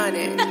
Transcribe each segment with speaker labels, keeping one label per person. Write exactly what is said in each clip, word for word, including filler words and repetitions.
Speaker 1: on it.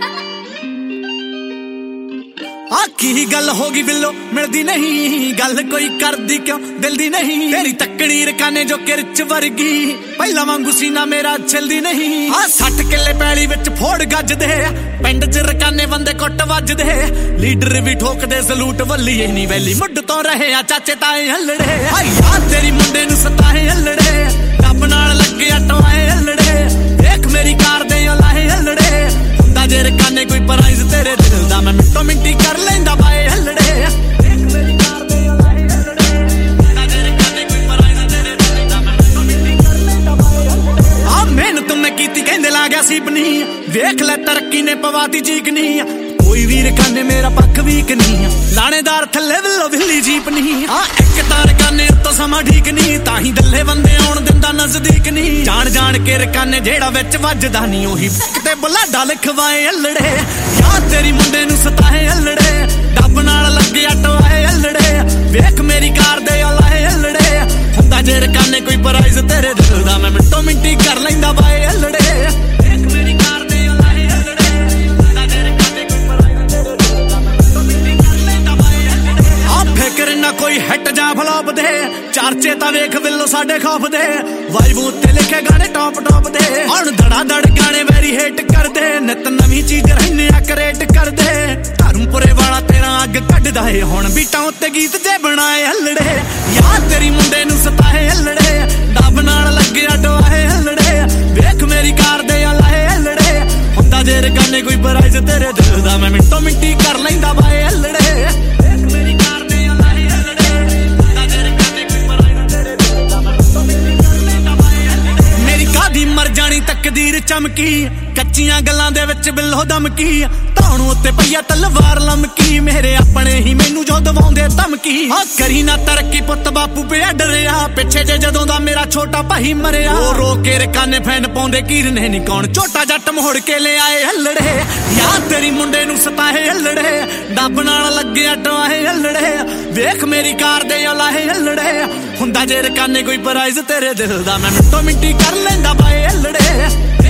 Speaker 2: आखी गल होगी बिल्लो मिलदी नहीं गल कोई करदी क्यों दिल दी नहीं तेरी तकड़ी रकाने जो किरच वर्गी पहला वांगू सीना मेरा चलदी नहीं आ सठ किले पैली विच फोड़ गजदे पिंड च रकाने बंदे कुट वजदे लीडर भी ठोकदे सलूट वल्ली नहीं वैली मुੱਢ तो रहे आ चाचे ताए हलड़े आ यार तेरी मुंडे नु सताए हलड़े रब नाल लगे टवाए हलड़े देख मेरी कार दे लाए हलड़े हुंदा जे रकाने कोई प्राइज तेरे दिल दा मैं मिंटो मिंटी कर लेंदा बाए हलड़े देख मेरी कार दे लाए हलड़े हुंदा जे रकाने कोई प्राइज तेरे दिल दा मैं मिंटो मिंटी कर लेंदा बाए हलड़े आ मेहनत मैं कीती कहंदे ला गया सीपनी वेख ले तरक्की ने पवाती चीकनी कोई वीर काने मेरा पक्क वीक नहीं लाणेदार थल्ले विल्लो विल्ली जीप नहीं आ एक तार काने तो समा ठीक नहीं ताही दल्ले बंदे आउण दिंदा नजदीक नहीं जान जान के रकाने जेड़ा विच वजदा नहीं ओही किते बुलाडा लिखवाए हलड़े यार तेरी मुंडे नु सताए हलड़े डब नाल लगे टवाए हलड़े वेख मेरी कार दे लाए हलड़े हुंदा जे रकाने कोई प्राइज तेरे दिल दा मैं मिंटो मिंटी कर लैंदा बाए हलड़े वेख मेरी कार दे लाए हलड़े हुंदा जे रकाने कोई प्राइज तेरे दिल दा मैं मिंटो मिंटी कर लैंदा बाए हलड़े आ फिकर ना कोई हट जा फ्लॉप दे चारचे ता वेख विल्लो साडे खौफ दे वाइब उत्ते लिखे गाने टॉप टॉप दे हुण धड़ा धड़ गाने वेरी हेट कर दे नित नवी चीज रहने आ क्रिएट कर दे धर्मपुरे वाला तेरा अग कढदा है हुण बीटां उत्ते गीत जे बनाए हलड़े यार तेरी मुंडे नु सताए हलड़े डब नाल लगे टवाए हलड़े वेख मेरी कार दे लाए हलड़े हुंदा जे रकाने कोई प्राइज तेरे दिल दा मैं मिंटो मिंटी कर लैंदा बाए हलड़े वेख मेरी कार दे लाए हलड़े हुंदा जे रकाने कोई प्राइज तेरे दिल दा मैं मिंटो मिंटी कर लैंदा बाए हलड़े मेरी कादी मर जानी तकदीर चमकी कच्चियां गल्लां दे विच बिल्लो दमकी ਧੌਣ ਉੱਤੇ ਪਈਆ ਤਲਵਾਰ ਲਮਕੀ ਮੇਰੇ ਆਪਣੇ ਹੀ ਮੈਨੂੰ ਜੋ ਦਵਾਉਂਦੇ ਧਮਕੀ ਆ ਕਰੀ ਨਾ ਤਰੱਕੀ ਪੁੱਤ ਬਾਪੂ ਪਿਆ ਡਰਿਆ ਪਿੱਛੇ ਜੇ ਜਦੋਂ ਦਾ ਮੇਰਾ ਛੋਟਾ ਭਾਈ ਮਰਿਆ ਉਹ ਰੋ ਕੇ ਰਕਾਨੇ ਫੈਨ ਪਾਉਂਦੇ ਕੀਰਨੇ ਨਹੀਂ ਕੌਣ ਛੋਟਾ ਜੱਟ ਮੋੜ ਕੇ ਲੈ ਆਏ ਹਲੜੇ ਯਾਰ ਤੇਰੀ ਮੁੰਡੇ ਨੂੰ ਸਤਾਏ ਹਲੜੇ ਡੱਬ ਨਾਲ ਲੱਗਿਆ ਟਵਾਏ ਹਲੜੇ ਵੇਖ ਮੇਰੀ ਕਾਰ ਦੇ ਲਾਹੇ ਹਲੜੇ ਹੁੰਦਾ ਜੇ ਰਕਾਨੇ ਕੋਈ ਪ੍ਰਾਈਜ਼ ਤੇਰੇ ਦਿਲ ਦਾ ਮੈਂ ਮਿੰਟੋ ਮਿੰਟੀ ਕਰ ਲੈਂਦਾ ਬਾਏ ਹਲੜੇ